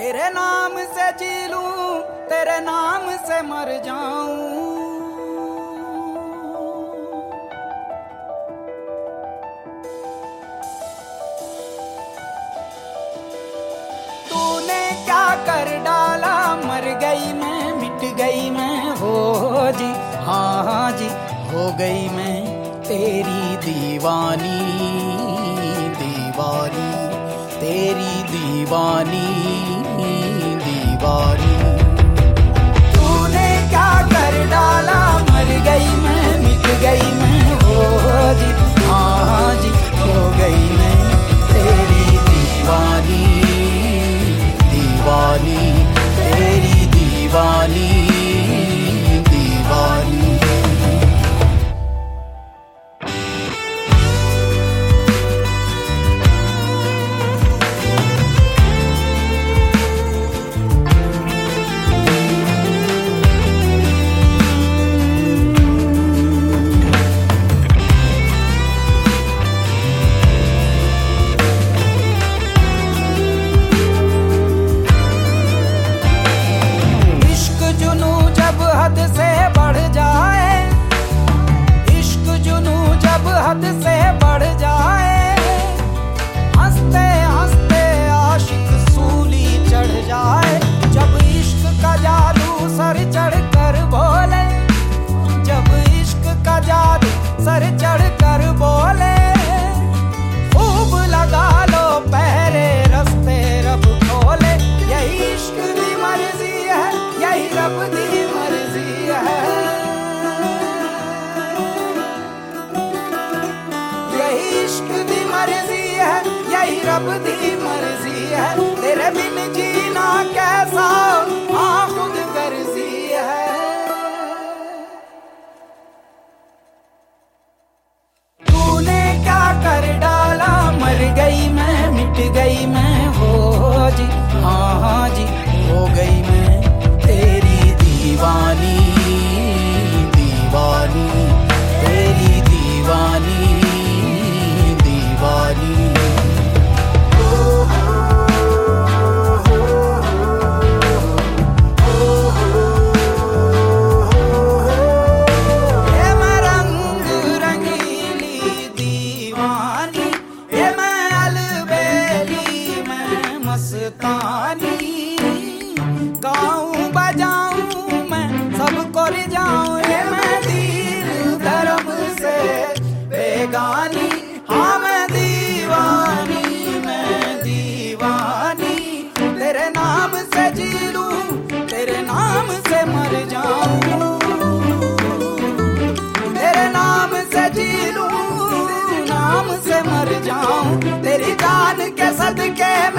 तेरे नाम से जी लूं, तेरे नाम से मर जाऊं। तूने क्या कर डाला, मर गई मैं, मिट गई मैं, हो जी, हाँ जी, हो गई मैं तेरी दीवानी, दीवानी, तेरी दीवानी, दीवानी। तूने क्या कर डाला, मर गई मैं, मिट गई मैं, हो जी, हाँ जी, हो गई मैं तेरी दीवानी, दीवानी, तेरी दीवानी, दीवानी। हद से बढ़ जाए, इश्क जुनू जब हद से बढ़ जाए, हंसते हंसते आशिक सूली चढ़ जाए। जब इश्क का जादू सर चढ़ कर बोले, जब इश्क का जादू सर चढ़ कर बोले, खूब लगा लो पहरे रस्ते रब खोले। यही इश्क दी मर्जी है, यही रब दी मर्जी है, यही इश्क दी मर्जी है, यही रब दी मर्जी है। तेरे बिन जीना कैसा, हाँ खुद गर्जी है। तूने क्या कर डाला, मर गई मैं, मिट गई मैं, हो जी, हाँ जी, हो गई मैं तेरी दीवानी, दीवानी, तेरी दीवानी, दीवानी। ये मैं रंग रंगीली दीवानी, ये मैं अलबेली, मैं मस्तानी। गाऊं बजाऊं मैं सबको रिझाऊं, ये मैं दिल धर्म से बेगानी। हाँ मैं दीवानी, मैं दीवानी, तेरे नाम से जी लूं, तेरे नाम से मर जाऊं, तेरे नाम से जी लूं, नाम से मर जाऊं। तेरी जान के सदके